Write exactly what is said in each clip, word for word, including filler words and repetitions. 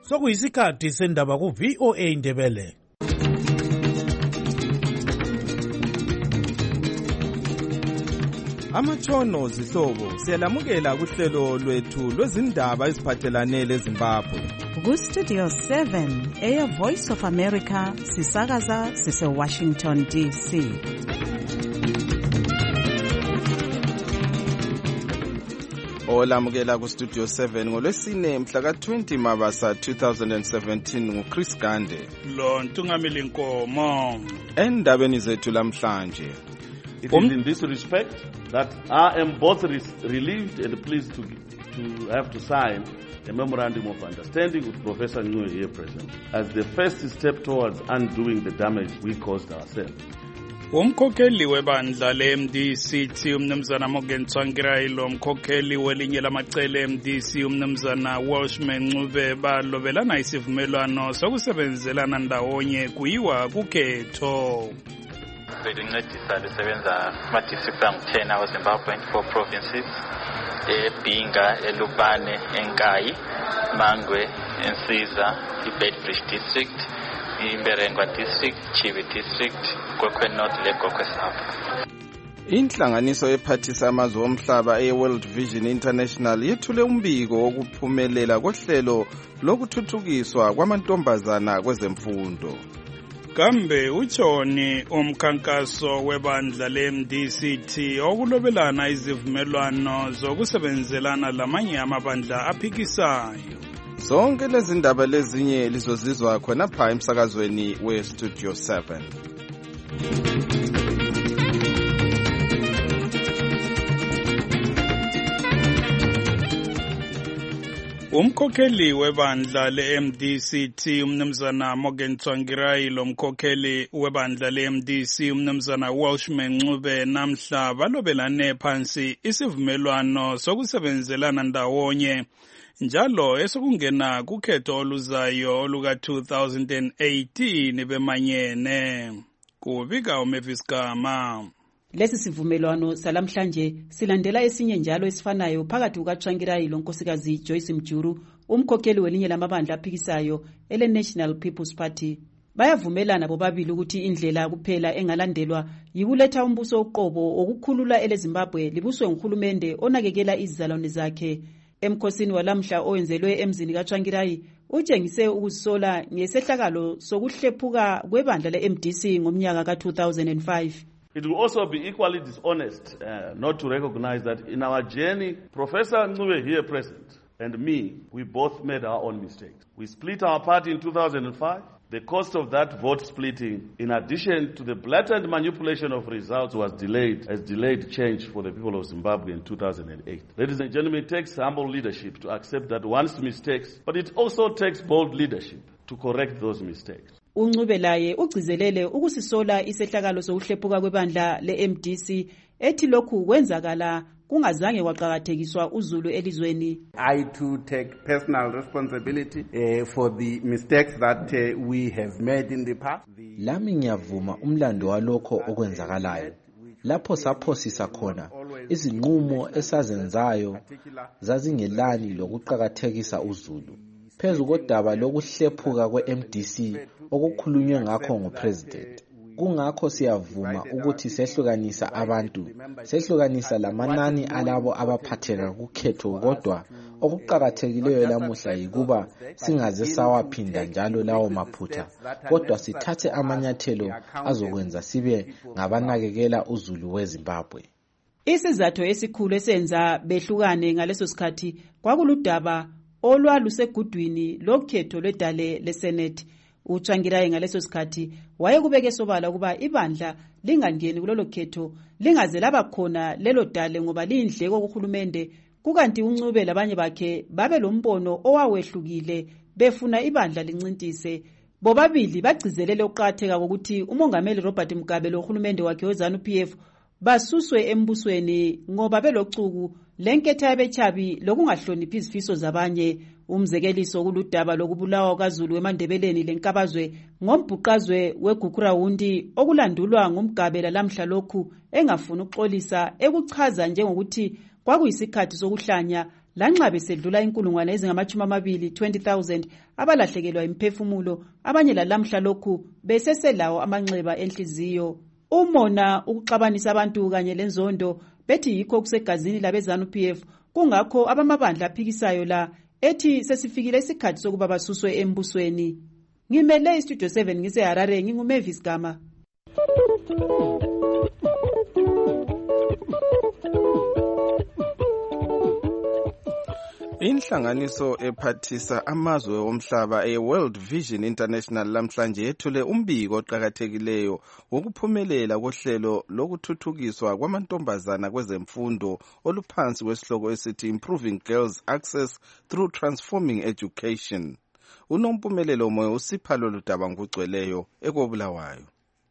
Sokuyisikhathi sendaba ku V O A Ndebele. Amatshono zihlobo siyalamukela kuhlelo lwethu lwezindaba eziphathelane leZimbabwe. Ku Studio seven, Air Voice of America, sisakaza sise Washington D C. Olamukela ku Studio seven ngolwesine mhla ka twenty Mabasa twenty seventeen nguChris Gande. Lo Ntungamili Nkomo. Endabeni zethu lamhlanje. It is in this respect that I am both re relieved and pleased to, to have to sign a memorandum of understanding with Professor Ncube here present as the first step towards undoing the damage we caused ourselves. Umkhokheli webandla le-M D C T umnumzana Morgan Tsvangirai lo mkhokheli welinye lamacele M D C umnumzana Welshman Ncube balobelana isivumelwano sokusebenzelana ndawonye kuyiwa kukhetho. Belincedisa lisebenza kuma-districts angu-ten aweZimbabwe, four provinces, eBinga, eLupane, eNkayi, Mangwe, eNsiza, iBedbridge district, iMberengwa district, Chibi district, Gokwe North leGokwe South. Inhlanganiso ephathisa amazwe omhlaba e-World Vision International yethule umbiko wokuphumelela kohlelo lokuthuthukiswa kwamantombazana kwezemfundo. Kambe utshoni umkhankaso webandla le-M D C T okulobelana izivumelwano zokusebenzelana lamanye amabandla aphikisayo. Zonke lezi ndaba lezinye lizozizwa khona pha emsakazweni we-Studio seven. Umkhokheli webandla le-M D C T umnumzana Morgan Tsvangirai lo mkhokheli webandla le-M D C umnumzana Welshman Ncube namhla balobelane phansi isivumelwano sokusebenzelana ndawonye njalo esokungena kukhetho oluzayo oluka two thousand eighteen bemanyene. Kubika uMavis Gama. Lesi sivumelwano salamhlanje silandela esinye njalo esifanayo phakathi kukaTsvangirai lo nkosikazi Joyce Mjuru umkhokheli welinye lamabandla aphikisayo ele National People's Party. Bayavumelana bobabili ukuthi indlela kuphela engalandelwa yikuletha umbuso oqobo okukhulula eleZimbabwe libuswe nguhulumende onakekela izizalwane zakhe. Emkhosini walamhla owenzelwe emzini kaTsvangirai utshengise ukuzisola ngesehlakalo sokuhlephuka kwebandla le-M D C ngomnyaka ka two thousand five. It will also be equally dishonest uh, not to recognize that in our journey, Professor Ncube here present and me, we both made our own mistakes. We split our party in two thousand five. The cost of that vote splitting, in addition to the blatant manipulation of results, was delayed as delayed change for the people of Zimbabwe in two thousand eight. Ladies and gentlemen, it takes humble leadership to accept that one's mistakes, but it also takes bold leadership to correct those mistakes. Uncube laye ugcizelele ukusisola isehlakalo sokuhlephuka kwebandla le-M D C ethi lokhu kwenzakala kungazange kwaqhakathekiswa uzulu elizweni. I too take personal responsibility uh, for the mistakes that uh, we have made in the past. Lami ngiyavuma umlando walokho okwenzakalayo. Lapho saphosisa khona izinqumo esazenzayo zazingelani lokuqhakathekisa uzulu. Phezu kodaba lokuhlephuka kwe-M D C okukhulunywe ngakho ngupresident. Kungakho siyavuma ukuthi sehlukanisa abantu, sehlukanisa lamanani alabo abaphatheka kukhetho kodwa okuqhakathekileyo lamuhla yikuba singaze sawaphinda njalo lawo maphutha kodwa sithathe amanyathelo azokwenza sibe ngabanakekela uzulu weZimbabwe. Isizathu esikhulu esenza behlukane ngaleso sikhathi kwakuludaba olwalusegudwini lokhetho lwedale leSenate. uTsvangirai ngaleso sikhathi wayekubeke sobala ukuba ibandla lingangeni kulolo khetho lingaze laba khona lelo dale ngoba liyindleko kuhulumende kukanti uNcube labanye bakhe babe lombono owawehlukile befuna ibandla lincintise. Bobabili bagcizelele ukuqhatheka ukuthi umongameli Robert Mugabe lo hulumende wakhe weZANU-P F basuswe embusweni ngoba belocuku lenketho yabechabi lokungahloniphi izifiso zabanye. Umzekeliso kuludaba lokubulawa kwaZulu eMandebeleni lenkabazwe ngombhuqazwe weGukurawundi okulandulwa ngumgabela lamhla lokhu engafuna ukuxolisa ekuchaza njengokuthi kwakuyisikhathi sokuhlanya lanxa besedlula inkulungwane ezingamachumi amabili twenty thousand abalahlekelwa imphefumulo, abanye lalamhla lokhu beseselawo amanxeba enhliziyo. Umona ukuxabanisa abantu kanye lenzondo bethi yikho kusegazini labeZANU-P F, kungakho abamabandla aphikisayo la ethi sesifikile isikhathi sokuba basuswe embusweni. Ngimele iStudio seven ngise Harare, nginguMavis Gama. Inhlanganiso ephathisa amazwe omhlaba e-World Vision International lamhlanje yethule umbiko oqhakathekileyo wokuphumelela kohlelo lokuthuthukiswa kwamantombazana kwezemfundo oluphansi kwesihloko esithi Improving Girls' Access Through Transforming Education. Unompumelelo moyo usipha lolu daba ngokugcweleyo ekobulawayo.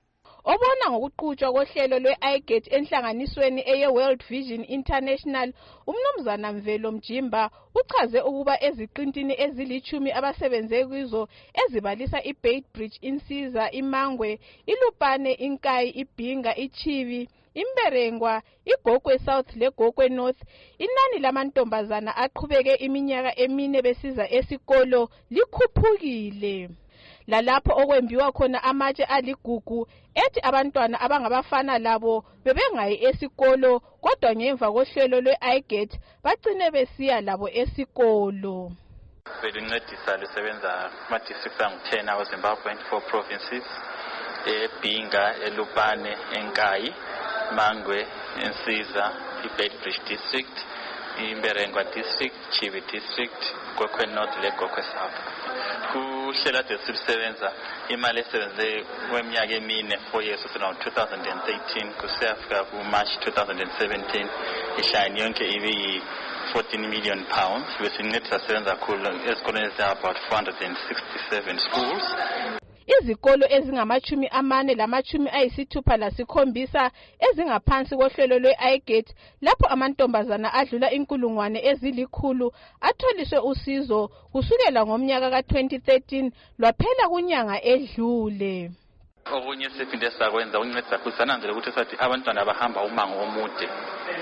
Obona ngokuqhutshwa kohlelo lwe-I G E T enhlanganisweni eye-World Vision International, umnumzana Mvelo Mjimba uchaze ukuba eziqintini ezilichumi abasebenze kuzo ezibalisa iBeitbridge, Insiza, iMangwe, iLupane, Inkayi, iBhinga, iChibi, Imberengwa, iGokwe South leGokwe North, inani lamantombazana aqhubeke iminyaka emine besiza esikolo likhuphukile. Lalapho okwembiwa khona amatshe aligugu ethi abantwana abangabafana labo bebengayi esikolo, kodwa ngemva kohlelo lwe-I G E T bagcine besiya labo esikolo. Belincedisa lisebenza kuma-districts angu-ten aweZimbabwe, four provinces, eBhinga, eLupane, eNkayi, Mangwe, Insiza, iBeitbridge district, iMberengwa district, Chibi district, Gokwe North leGokwe South. Kuhlela desisebenza imali esebenze kweminyaka emine, four years kusukela ngo-twenty thirteen kusiyafika ku-March twenty seventeen, ishayini yonke ibe fourteen million pounds. Besincedisa sebenza kakhulu ezikoleni ezi-about four hundred sixty-seven schools. Izikolo ezingamachumi amane lamachumi ayisithupha lasikhombisa ezingaphansi kohlelo lwe-I G E T lapho amantombazana adlula inkulungwane ezilikhulu atholiswe usizo kusukela ngomnyaka ka-twenty thirteen lwaphela kunyanga edlule. Okunye siphinde sakwenza ukuncedisa futhi sananzela ukuthi sathi abantwana bahamba umango omude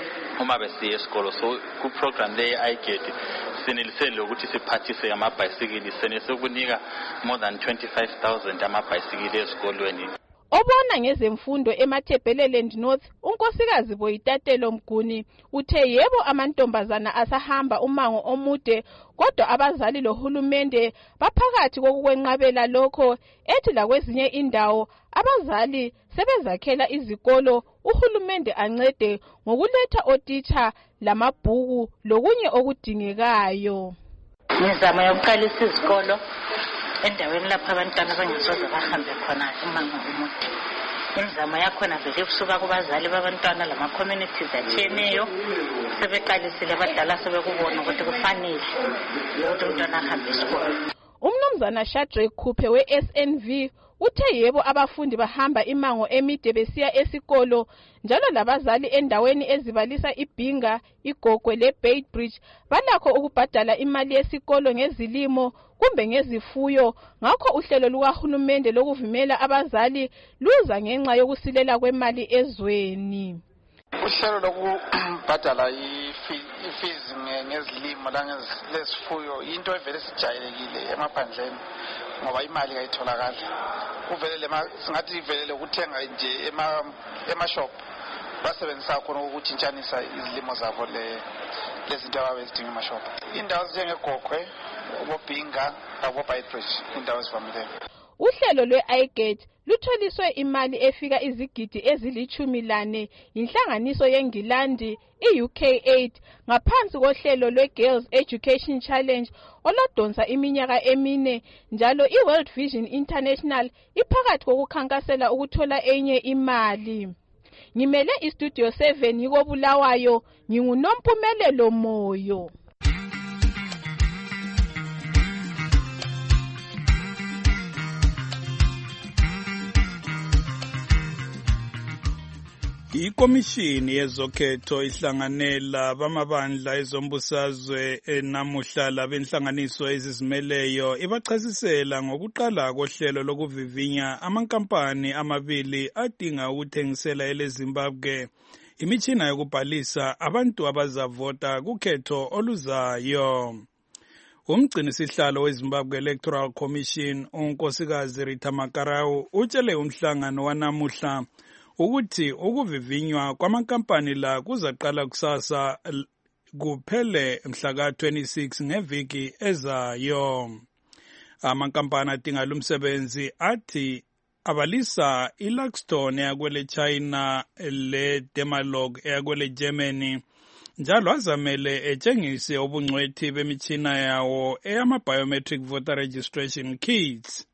uma besiya esikolo, so ku-program le-I G E T sinelisele ukuthi siphathise amabhayisikili, senelise ukunika more than twenty-five thousand amabhayisikili ezikolweni. Obona ngezemfundo eMathebeleland North, unkosikazi Boyitatelo Mguni uthe yebo amantombazana asahamba umango omude, kodwa abazali lohulumende baphakathi kokukwenqabela lokho, ethi lakwezinye indawo abazali sebezakhela izikolo, uhulumende ancede ngokuletha otitsha lamabhuku lokunye okudingekayo. Ngizama yokuqalisa izikolo endaweni lapha abantwana bangesoze bahambe khona umango omude. Imizamo yakhona vele kusuka kubazali babantwana lama-communities atshiyeneyo, sebeqalisile abadala sebekubona ukuthi kufanele ukuthi umntwana ahambe esikolo. Umnumzana Shadrack Khuphe we-S N V uthe yebo abafundi bahamba imango emide besiya esikolo, njalo labazali endaweni ezibalisa iBhinga, iGokwe leBeitbridge balakho ukubhadala imali yesikolo ngezilimo kumbe ngezifuyo. Ngakho uhlelo lukahulumende lokuvumela abazali luza ngenxa yokusilela kwemali ezweni. Uhlelo lokubhadala i-fees ngezilimo langesifuyo into evele sijayelekile emaphandleni ngoba imali kayitholakala. Uvele singathi ivelele ukuthenga nje ema-shop, basebenzisa khona ukutshintshanisa izilimo zabo lezinto ababezidinga ema-shop. Indawo ezinjengegokwe, oBhinga laboBeitbridge indawo ezivamileyo. Uhlelo lwe-I G E T lutholiswe imali efika izigidi ezilichumi lane yinhlanganiso yeNgilandi i-U K aid ngaphansi kohlelo lwe-Girls Education Challenge olodonsa iminyaka emine, njalo i-World Vision International iphakathi kokukhankasela ukuthola enye imali. Ngimele iStudio seven yikobulawayo, nginguNompumelelo Moyo. Ikomishini yezokhetho ihlanganela bamabandla ezombusazwe enamuhla labenhlanganiso ezizimeleyo ibachasisela ngokuqala kohlelo lokuvivinya amankampani amabili adinga ukuthengisela eleZimbabwe. imitshina yokubhalisa abantu abazavota kukhetho oluzayo. Umgcini sihlalo weZimbabwe Electoral Commission unkosikazi Rita Makarau utshele umhlangano wanamuhla ukuthi ukuvivinywa kwamankampani la kuzaqala kusasa kuphele mhla ka twenty-six ngeviki ezayo. Amankampani adinga lumsebenzi athi abalisa iLuxton eyakwele China le Demalog eyakwele Germany njalo azamele etshengise ubungcwethi bemitshina yawo eyama-biometric voter registration kits.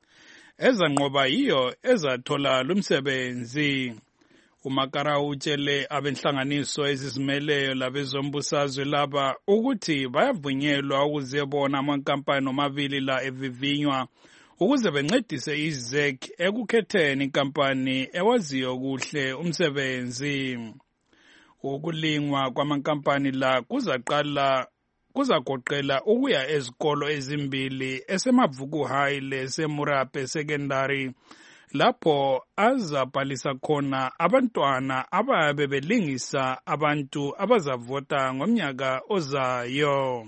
Ezanqoba yiyo ezathola lumsebenzi. uMakarau utshele abenhlanganiso ezizimeleyo labezombusazwe laba ukuthi bayavunyelwa ukuze bona amankampani omabili la evivinywa ukuze bencedise iZ E C ekukhetheni inkampani ewaziyo kuhle umsebenzi. Ukulingwa kwamankampani la kuzaqala kuzagoqela ukuya ezikolo ezimbili esemavuku high lesemurape secondary lapho azabhalisa khona abantwana ababe belingisa abantu abazavota ngomnyaka ozayo.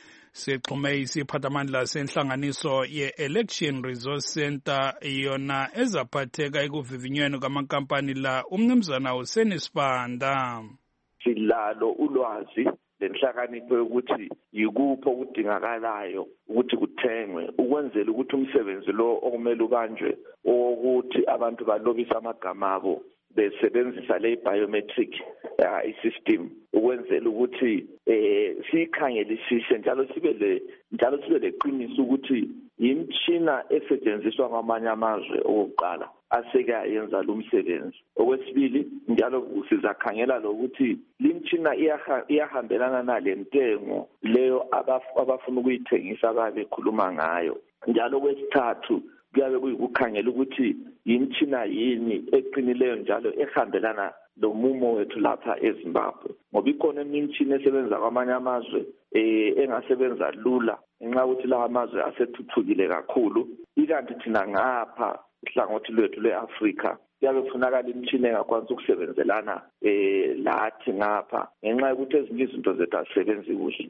Sexhume isiphathamandla senhlanganiso ye-Election Resource Center yona ezaphatheka ekuvivinyweni kwamankampani la umnumzana Hussein Sibanda. Silalo ulwazi lenhlakanipho yokuthi yikupho okudingakalayo ukuthi kuthengwe ukwenzela ukuthi umsebenzi lo okumele ubanjwe ukuthi abantu balobisa amagama abo besebenzisa le biometric uh, system ukwenzela ukuthi eh sikhangelisise njalo sibe le njalo sibe leqiniso ukuthi imtshina esetshenziswa ngamanye amazwe okuqala aseka yenza lo msebenzi. Okwesibili njalo sizakhangela lokuthi limtshina iyahambelana nalentengo leyo abafuna ukuyithengisa ababekhuluma ngayo. Njalo kwesithathu kuyabe kuyikukhangela ukuthi imtshina yini eqinileyo njalo ehambelana lomumo wethu lapha eZimbabwe. Ngoba ikhona imtshina esebenza kwamanye amazwe eh engasebenza lula ngenxa ukuthi lawa amazwe asethuthukile kakhulu. Ikanti thina ngapha ihlangothi lwethu leAfrika kuyabe kufunakala imtshina engakwanisa ukusebenzelana eh lathi ngapha ngenxa yokuthi ezinye izinto zethu azisebenzi kuhle.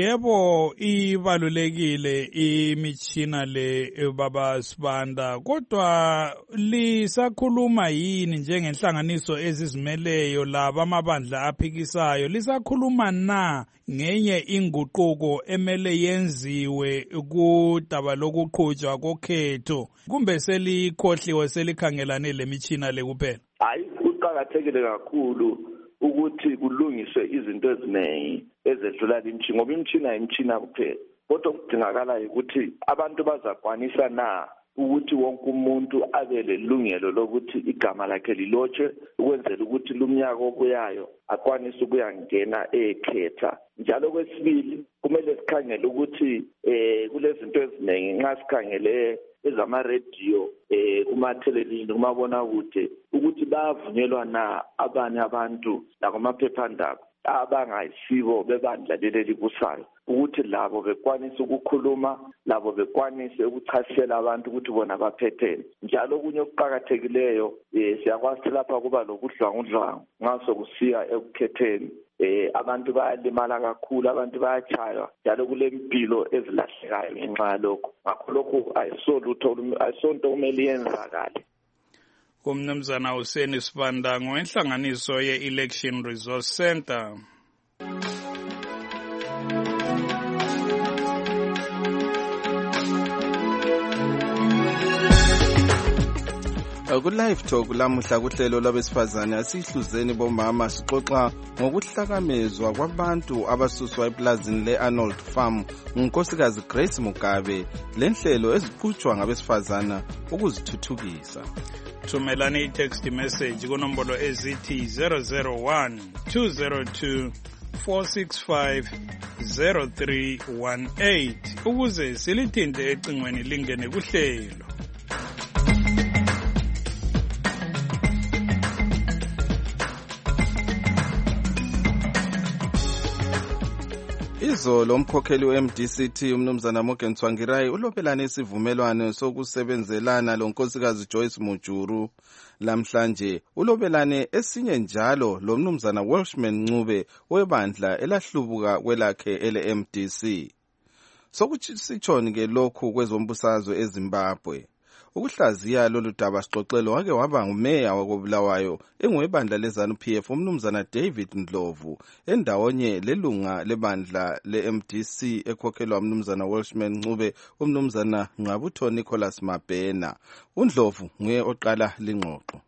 Yebo ibalulekile imitshina le baba Sibanda, kodwa lisakhuluma yini njengenhlanganiso ezizimeleyo laba amabandla aphikisayo lisakhuluma na ngenye inguquko emele yenziwe kudaba lokuqhutshwa kokhetho kumbe selikhohliwe selikhangelane lemitshina le kuphela? Hayi, kuqakathekile kakhulu ukuthi kulungiswe izinto eziningi ezedlula imtshina ngoba imtshina imtshina kuphela, kodwa kudingakala ukuthi abantu bazakwanisa na ukuthi wonke umuntu abe lelungelo lokuthi igama lakhe lilotshwe ukwenzela ukuthi lumnyaka obuyayo akwanise ukuyangena ekhetha. Njalo kwesibili kumele sikhangele ukuthi eh kulezinto eziningi nxa sikhangele ezama radio eh kuma television kumabona kude ukuthi bavunyelwa na abanye abantu lakumaphephandaba abangayisibo bebandla leli busayo ukuthi labo bekwanisa ukukhuluma, labo bekwanisa ukuchasisela abantu ukuthi bona baphethene. Njalo kunye okuqhakathekileyo eh siyakwazi lapha kuba lokudlwangudlwangu ngaso kusiya ekukhetheni. Eh abantu bayalimala kakhulu, abantu bayachaywa njalo kulempilo ezilahlekayo ngenxa lokho. Ngakho lokho ayisolutho ayisonto kumele yenzakale. Umnumzana Hussein Sibanda ngowenhlanganiso ye-Election Resource Center. Ku-Live Talk lamuhla kuhlelo lwabesifazane asihluzeni bomama sixoxa ngokuhlakamezwa kwabantu abasuswa eplazini le-Arnold Farm ngunkosikazi Grace Mugabe lenhlelo eziqhutshwa ngabesifazana ukuzithuthukisa. Thumelani i-text message kunombolo ezithi zero zero one two zero two four six five zero three one eight ukuze silithinte ecingweni lingene kuhlelo. izolo umkhokheli we-M D C T umnumzana Morgan Tsvangirai ulobelane isivumelwano sokusebenzelana lonkosikazi Joyce Mujuru. Lamhlanje ulobelane esinye njalo lo mnumzana Welshman Ncube webandla elahlubuka kwelakhe ele-M D C. Sokusitshoni ke lokhu kwezombusazwe eZimbabwe. Ukuhlaziya lolu daba sixoxelo wake waba ngumeya wakobulawayo engwebandla leZANU P F umnumzana David Ndlovu endawonye lelunga lebandla le-M D C ekhokhelwa umnumzana Welshman Ncube umnumzana Ngqabutho Nicholas Mabhena. UNdlovu nguye oqala lingxoxo.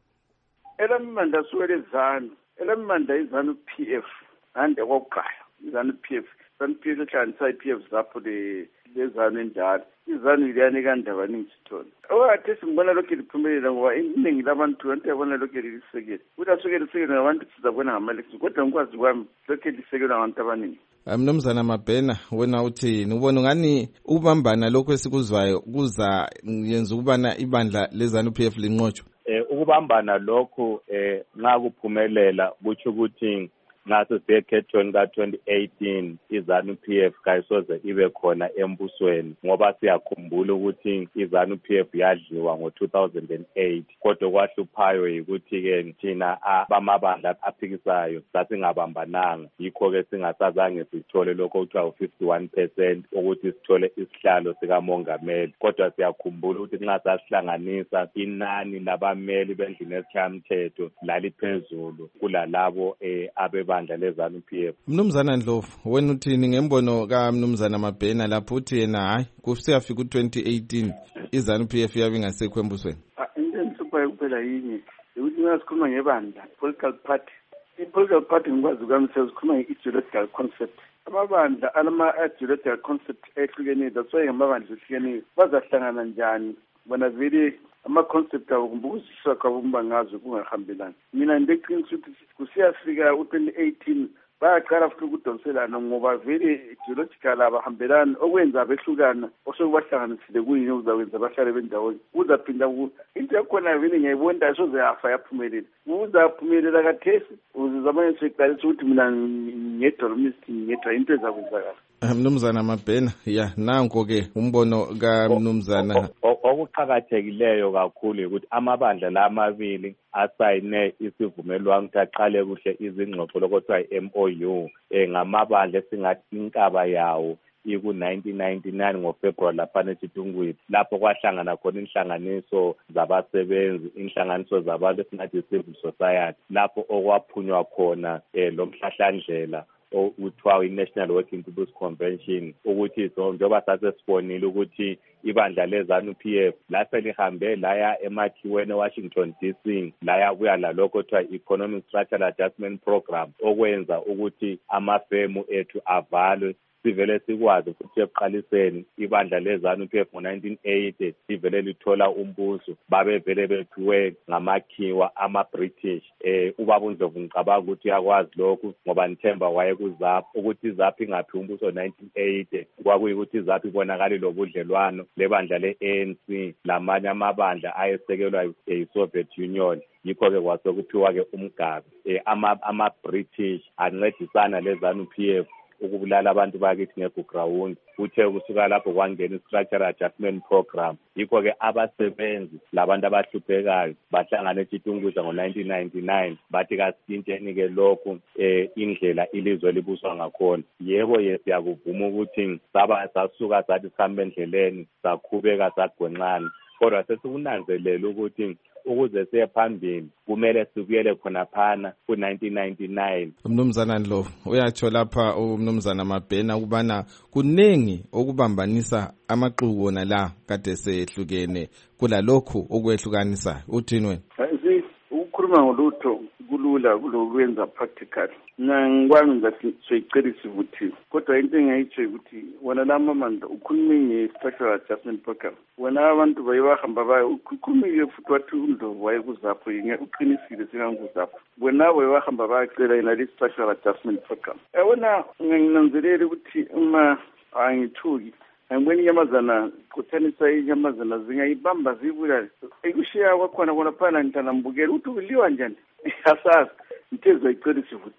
Elamanda suwele ZANU, elamanda iZANU P F ande kokuqala iZANU P F ZANU P F ehlanganisa i-P F zapho le lezanu endala izanu iliyane kandaba ningisithona owathi simbona lokho liphumelela ngoba iningi labantu antu yabona lokho lisekela uthi asuke lisekela ngabantu sizabona ngama-election kodwa ngikwazi kwami lokho lisekelwa ngabantu abaningi. Mnumzana Mabhena wena uthini ubona ngani ukubambana lokho esikuzwayo kuza yenza ukubana ibandla leZANU P F linqotshwe? Eh ukubambana lokho eh nxa kuphumelela kuthi ukuthi ngaso sekhethweni ka twenty eighteen iZANU P F kayisoze ibe khona embusweni ngoba siyakhumbula ukuthi iZANU P F yadliwa ngo two thousand eight kodwa kwahluphayo yikuthi ke thina abamabandla aphikisayo sasingabambananga yikho ke singasazange sithole lokho kuthiwa fifty-one percent ukuthi sithole isihlalo sikamongameli kodwa siyakhumbula ukuthi nxa sasihlanganisa inani labameli bendlini esishamthetho laliphezulu kulalabo eh abe bandla leZANU P F. Mnumzana Ndlovu wena uthini ngembono ka Mnumzana Mabhena lapho uthi yena hayi kusiyafika twenty eighteen iZANU P F yabe ngasekho embusweni? Into enhluphayo kuphela yinye ukuthi ngasikhuluma ngebandla political party. I-political party ngikwazi kwami sikhuluma nge-ideological concept. Amabandla alama-ideological concept ehlukeneyo that's why ngamabandla ehlukeneyo bazahlangana njani bona vele ama-concept abo kumbe ukuzwisisa kwabo kumba ngazo kungahambelani. Mina ngibeqinisile ukuthi kusiyafika u-twenty eighteen bayaqala futhi ukudonselana ngoba vele ideological abahambelani okwenza behlukana osokubahlanganisile kuyini okuzakwenza bahlale bendawonye uzaphinda into yakhona vele ngiyayibona soze yafa yaphumelela uzaphumelela kathesi uzamanye seqalisa ukuthi mina ngedwa lomisi ngedwa into ezakwenzakala. Mnumzana Mabhena ya nanko ke umbono ka Mnumzana okuqhakathekileyo kakhulu ukuthi amabandla lamabili asayine isivumelwano ukuthi aqale kuhle izingxoxo lokuthiwa i-M O U eh ngamabandla esingathi inkaba yawo iku nineteen ninety-nine ngoFebruary lapha eChitungwini lapho kwahlangana khona inhlanganiso zabasebenzi inhlanganiso zabantu esingathi civil society lapho okwaphunywa khona eh lomhlahlandlela okuthiwa i-National Working People's Convention ukuthi so njengoba sasesibonile ukuthi ibandla leZANU P F lapho lihambe laya emakhiweni eWashington D C laya kuya lalokho kuthiwa Economic Structural Adjustment Program okwenza ukuthi amafemu ethu avalwe sivele sikwazi futhi eqaliseni ibandla leZANU P F ngo nineteen eighty sivele lithola umbuso babevele bethiwe ngamakhiwa ama-British eh ubaba uNdlovu ngicabanga ukuthi yakwazi lokhu ngoba nithemba waye kuZAPU ukuthi iZAPU ingaphi umbuso nineteen eighty kwakuyikuthi iZAPU ibonakala lobudlelwano lebandla le-A N C lamanye amabandla ayesekelwa yi-Soviet Union yikho ke kwasekuphiwa ke umgabe eh ama-British ancedisana leZANU P F ukubulala abantu bakithi ngeground uthe kusuka lapho kwangena i-structural adjustment program yikho ke abasebenzi labantu abahluphekayo bahlangana eChitungwini ngo nineteen ninety-nine bathi kasintsheni ke lokhu eh indlela ilizwe libuswa ngakhona yebo yesiyakuvuma ukuthi saba sasuka sathi sihambe endleleni sakhubeka sagwenqana kodwa sesikunanzelela ukuthi ukuze siye phambili kumele sibuyele khona phana ku nineteen ninety-nine. Mnumzana Ndlovu uyatsho lapha umnumzana Mabhena ukubana kuningi okubambanisa amaqhubu wona la kade sehlukene kulalokhu okwehlukanisa uthini wena? Ukukhuluma ngolutho kulula kulokwenza practical ngangwami ngathi soyicelisa ukuthi kodwa into engayitsho ukuthi wona lama manda ukhulume nge-structural adjustment program wena abantu bayibahamba bayo ukhulumile futhi wathi uNdlovu wayekuzapho uqinisile singanguzapho wena bayibahamba bayacela inali structural adjustment program wena nginanzelele ukuthi uma angithuki angibona inyamazana kuthanisa inyamazana zingayibamba zibulale ekushiya kwakhona khona phana ngitanambukela ukuthi uliwa njani asazi ntezwe icelisa futhi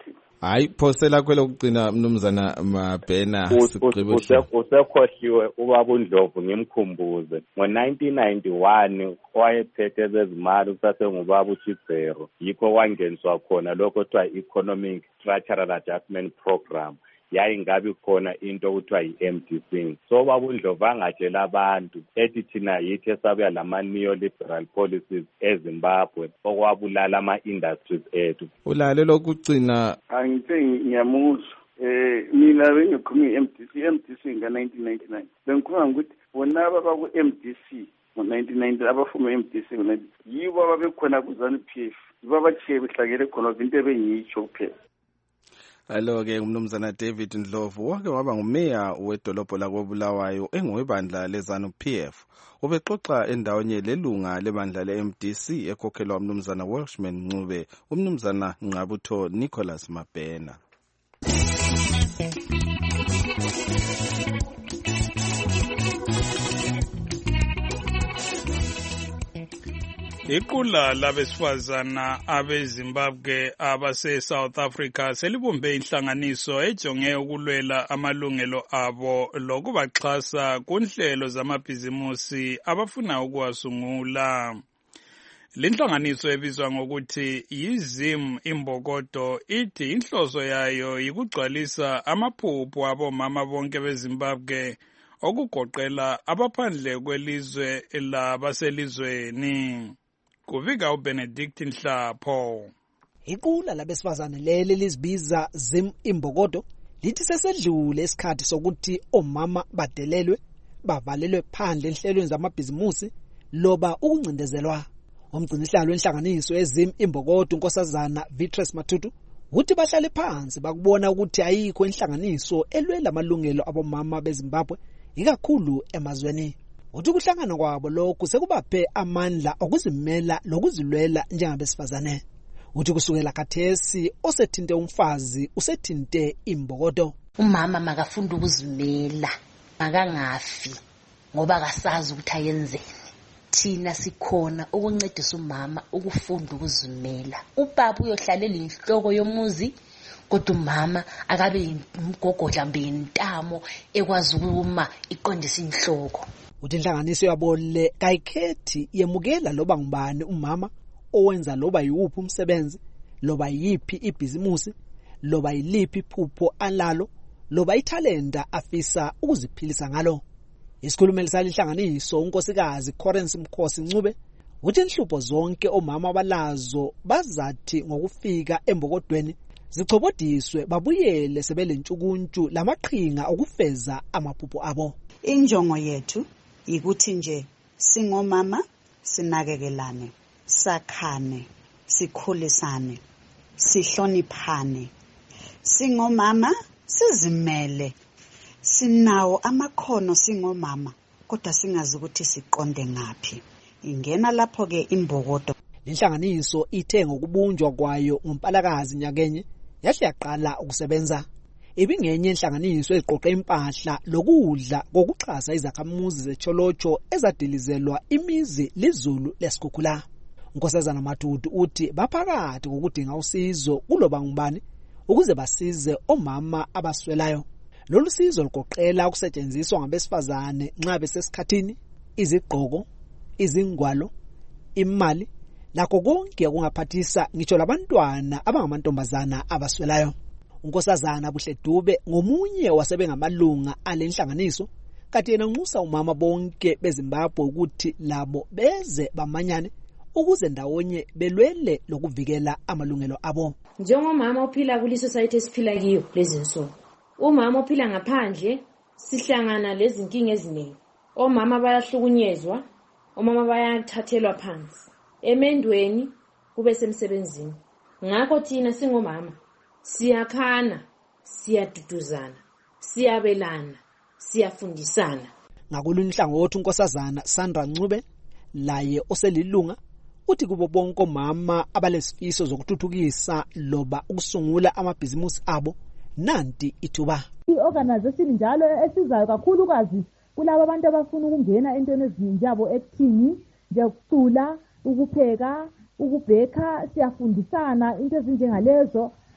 hayi phosela kwelo kugcina mnumzana Mabhena sigqibo usekhohliwe ubaba uNdlovu ngimkhumbuze ngo-nineteen ninety-one wayephethe zezimali kusasengubaba uChizero yikho wangeniswa khona lokho kuthiwa economic structural adjustment program yayingabi khona into okuthiwa yi-M D C. So baba uNdlovu angatshela abantu ethi thina yithi esabuya lama neoliberal policies eZimbabwe okwabulala ama-industries ethu. Ulale lokugcina angithe ngiyamuzwa eh mina bengikhuluma i-M D C i-M D C nga-nineteen ninety-nine bengikhuluma ukuthi bona abaku-M D C ngo-nineteen ninety abafuma i-M D C ngo-nineteen yibo ababekhona ku-ZANU-P F yibo abachiye behlangene khona into ebengiyitsho kuphela. Alo-ke umnumzana David Ndlovu wake waba ngumeya wedolobho lakoBulawayo engowebandla leZANU-P F. Ubexoxa endaweni lelunga lebandla le-M D C ekhokhelwa umnumzana Welshman Ncube, umnumzana Ngqabutho Nicholas Mabhena. Iqula labesifazana abeZimbabwe abase South Africa selibumbe inhlanganiso ejonge ukulwela amalungelo abo lokubaxhasa kunhlelo zamabhizimusi abafuna ukuwasungula. Linhlanganiso ebizwa ngokuthi yiZim Imbokodo ithi inhloso yayo yikugcwalisa amaphupho abomama bonke beZimbabwe okugoqela abaphandle kwelizwe labaselizweni. Kuvika uBenedict Nhlapho. Iqula labesifazane leli lizibiza Zim Imbokodo lithi sesedlule isikhathi sokuthi omama badelelwe bavalelwe phandle enhlelweni zamabhizimusi loba ukuncindezelwa. Umgcinisihlalo wenhlanganiso eZim Imbokodo unkosazana Vitres Matutu uthi bahlale phansi bakubona ukuthi ayikho inhlanganiso elwela amalungelo abomama beZimbabwe ikakhulu emazweni. Uthi ukuhlangana kwabo lokhu sekubaphe amandla okuzimela lokuzilwela njengabesifazane. Uthi kusukela khathesi osethinte umfazi usethinte imbokodo. Umama makafunda ukuzimela makangafi ngoba akasazi ukuthi ayenzeni. Thina sikhona ukuncedisa umama ukufunda ukuzimela. Ubaba uyohlalela inhloko yomuzi kodwa umama akabe umgogodla mbe intamo ekwazi ukuma iqondisa inhloko. Uthi inhlanganiso yabo le kayikhethi yemukela loba ngubani umama owenza loba yiwuphi umsebenzi loba yipi ibhizimusi loba yiliphi iphupho alalo loba ithalenta afisa ukuziphilisa ngalo. Isikhulumeli salinhlanganiso unkosikazi Corensi Mkhosi Ncube uthi inhlupho zonke omama abalazo bazathi ngokufika embokodweni zichobodiswe babuyele sebelentshukuntshu lamaqhinga okufeza amaphupho abo. Injongo yethu ikuthi nje singomama sinakekelane, sakhane, sikhulisane, sihloniphane. Singomama sizimele. Sinawo amakhono singomama kodwa singazi ukuthi siqonde ngapi. Ingena lapho ke imbokodo. Lenhlanganiso ithe ngokubunjwa kwayo ngompalakazi nyakenye yahle yaqala ukusebenza. Ibingenye inhlanganiso eziqoqe impahla lokudla kokuxhasa izakhamuzi zecholocho ezadilizelwa imizi lizulu lesikhukhula. Nkosazana Matutu uthi baphakathi kokudinga usizo kuloba ngubani ukuze basize omama abaswelayo. Lolu sizo ligoqela ukusetshenziswa ngabesifazane nxa besesikhathini, izigqoko, izingwalo, imali lakho konke okungaphathisa ngitsho labantwana abangamantombazana abaswelayo. Unkosazana Buhle Dube ngomunye wasebengamalunga alenhlanganiso kanti yena unxusa umama bonke beZimbabwe ukuthi labo beze bamanyane ukuze ndawonye belwele lokuvikela amalungelo abo. Njengomama ophila kule society esiphila kiyo lezi nsuku, umama ophila ngaphandle sihlangana lezinkinga eziningi. Omama bayahlukunyezwa, omama bayathathelwa phansi emendweni kube semsebenzini. Ngakho thina singomama siyakhana, siyaduduzana, siyabelana, siyafundisana. Ngakulunye inhlangothi unkosazana Sandra Ncube laye oselilunga uthi kubo bonke omama abalesifiso zokuthuthukisa loba ukusungula amabhizimusi abo nanti ithuba. I-organization njalo esizayo kakhulukazi kulabo abantu abafuna ukungena entweni eziningi yabo acting njekucula, ukupheka, ukubheka, siyafundisana into ezinjengalezo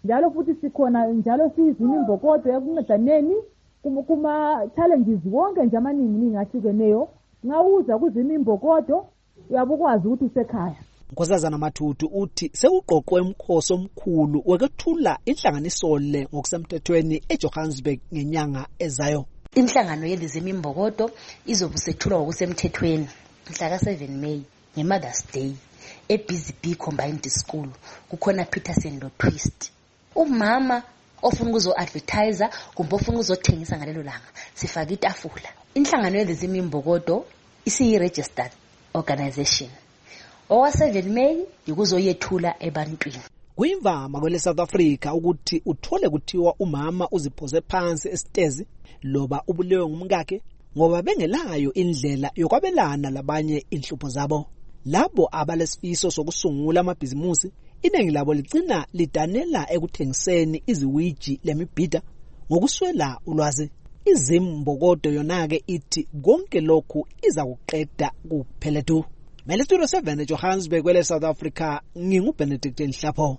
njalo futhi sikhona njalo sizini imbokodo ekuncedaneni kuma-challenges wonke nje amaningi-ningi ahlukeneyo. Nxa uza kuzini imbokodo uyabe ukwazi ukuthi usekhaya. Nkosazana Mathuthu uthi sekuqoqwe umkhosi omkhulu wokwethula inhlanganiso le ngokusemthethweni eJohannesburg ngenyanga ezayo. Inhlangano yelizimi imbokodo izobusethulwa ngokusemthethweni mhla ka seven May ngeMother's Day eBusy Bee Combined School kukhona Peterson lo Twist. Umama ofuna ukuzo-advertiser kumbe ofuna ukuzothengisa ngalelo langa sifaka itafula. Inhlangano yelizimi imbokodo isiyi-registered organization. Owa seven May yikuzoyethula ebantwini. Kuyimvama kwele South Africa ukuthi uthole kuthiwa umama uziphoze phansi esitezi loba ubulewe ngumkakhe ngoba bengelayo indlela yokwabelana labanye inhlupho zabo. Labo abalesifiso sokusungula amabhizimusi iningi labo ligcina lidanela ekuthengiseni iziwiji lemibhida ngokuswela ulwazi. Izimbokodo yona-ke ithi konke lokhu iza kuqeda kuphela tu. Melitulo seven eJohannesburg kwele South Africa nginguBenedict Nhlapho.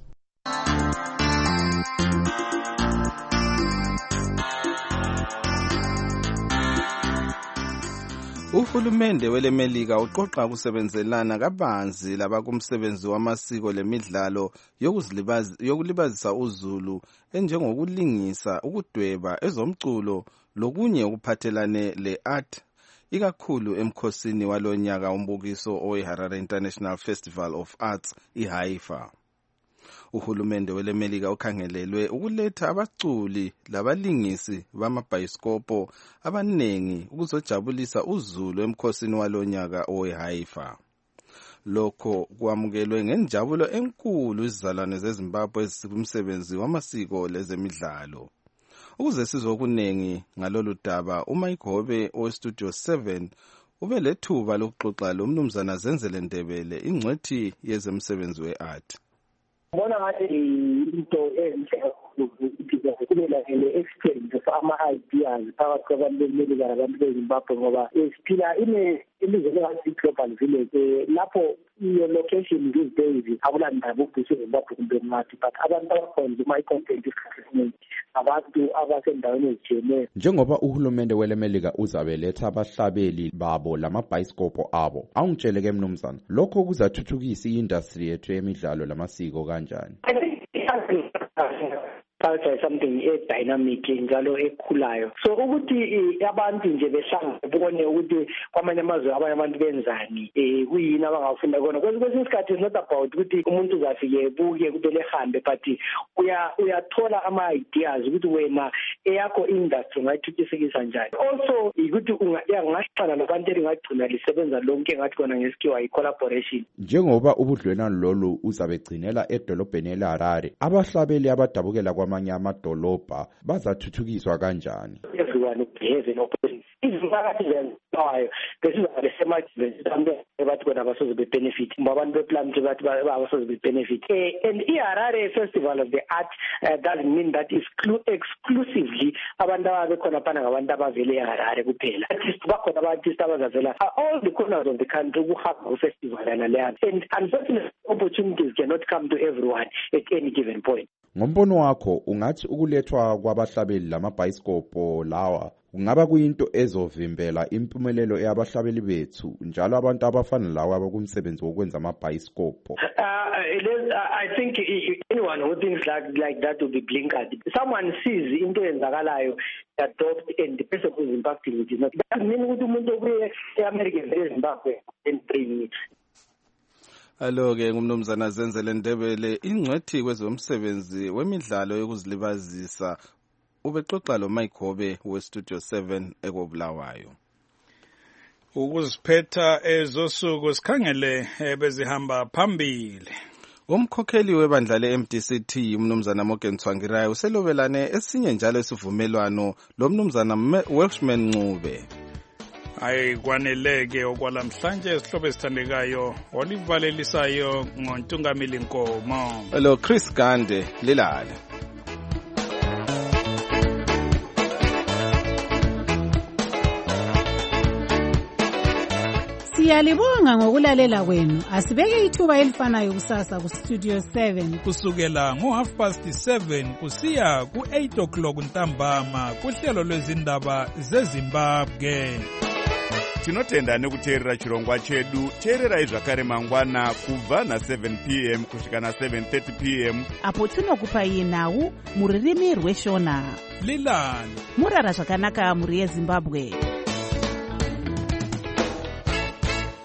Uhulumende welemelika uqoqa ukusebenzelana kabanzi labakumsebenzi wamasiko lemidlalo yokulibazisa uZulu enjengokulingisa, ukudweba, ezomculo lokunye okuphathelane le-art, ikakhulu emkhosini walonyaka umbukiso oweHarare International Festival of Arts iHaifa. Uhulumende welemelika ukhangelelwe ukuletha abaculi labalingisi bamabhayiskopo abanengi ukuzojabulisa uZulu emkhosini walonyaka oweHaifa. Lokho kwamukelwe ngenjabulo enkulu izizalwane zeZimbabwe ezikumsebenzi wamasiko lezemidlalo. Ukuze sizokunengi ngalolu daba, uMayigobe oweStudio seven ube lethuba lokuxoxa lomnumzana Zenzele Ndebele, ingcwethi yezemsebenzi we-art. Bona ngathi into enhle ukuthi kubela le exchange ama-ideas phakathi kwabantu bemelika nabantu beZimbabwe ngoba siphila ilizwe lengasi global village lapho iyo location these days akulandaba ukuthi eZimbabwe kumbe ngathi, but abantu abakhona my content isikhathi abantu abasendaweni ezitshiyeneyo. Njengoba uhulumende welemelika uzabeletha abahlabeli babo lamabhayiskopo abo, awungitsheleke mnumzana, lokho kuzathuthukisa i-industry yethu yemidlalo lamasiko kanjani? Culture is something e dynamic njalo ekhulayo, so ukuthi abantu nje behlangana bone ukuthi kwamanye amazwe abanye abantu benzani eh kuyini abangafunda kona. Kwesinye isikhathi is not about ukuthi umuntu uzafike buke kubele hambe, but uya uyathola ama ideas ukuthi wena eyakho industry ungayithuthukisa njani. Also ukuthi ungaqala nabantu elingagcina lisebenza lonke ngathi kona ngesikhiwa i collaboration. Njengoba ubudlelwano lolu uzabegcinela edolobheni eHarare, abahlabeli abadabukela kwamanye amadolobha bazathuthukiswa kanjani? Everyone behave in opposition. Izimphakathi zenzayo besizale semajiventambe bathi kona abasoze be-benefit abantu beplant bathi abasoze be-benefit. And iHarare Festival of the Art uh, doesn't mean that exclu exclusively abantu ababekhona phana ngabantu abavele eHarare kuphela. Artists bakhona aba-artists abazavela all the corners of the country ukuhamba kufestival yanaleyana, and unfortunately opportunities cannot come to everyone at any given point. Ngombono wakho ungathi ukulethwa kwabahlabeli lamabhayiskopo lawa kungaba kuyinto ezovimbela impumelelo eyabahlabeli bethu njalo abantu abafana lawa abakumsebenzi wokwenza amabhayiskopo? I think anyone who thinks like like that will be blinkered. Someone sees into enzakalayo adopt and the person who is impacting it is not. That means ukuthi umuntu obuye eAmerica eZimbabwe and bring it. Alo-ke ngumnumzana Zenzele Ndebele, ingcwethi kwezomsebenzi wemidlalo yokuzilibazisa, ubexoxa lo Mayigobe weStudio seven ekobulawayo. Ukuziphetha ezosuku sikhangele bezihamba phambili. Umkhokheli webandla le-M D C T umnumzana Morgan Tsvangirai uselobelane esinye njalo isivumelwano lo mnumzana Welshman Ncube. Ayikwaneleke okwalamhlanje isihlobo esithandekayo olivalelisayo ngoNtungamili Nkomo. Hello Chris Gande lilala. Siyalibonga ngokulalela kwenu. Asibeke ithuba elifanayo kusasa ku Studio seven kusukela ngo half past seven kusiya ku eight o'clock ntambama kuhlelo lwezindaba zeZimbabwe. Tinotenda nekuteerera chirongwa chedu. Teererai zvakare mangwana kubva na seven p m kusvika na seven thirty p m apo tinokupai nhau muririmi rweshona. Lilani murara zvakanaka muri yeZimbabwe.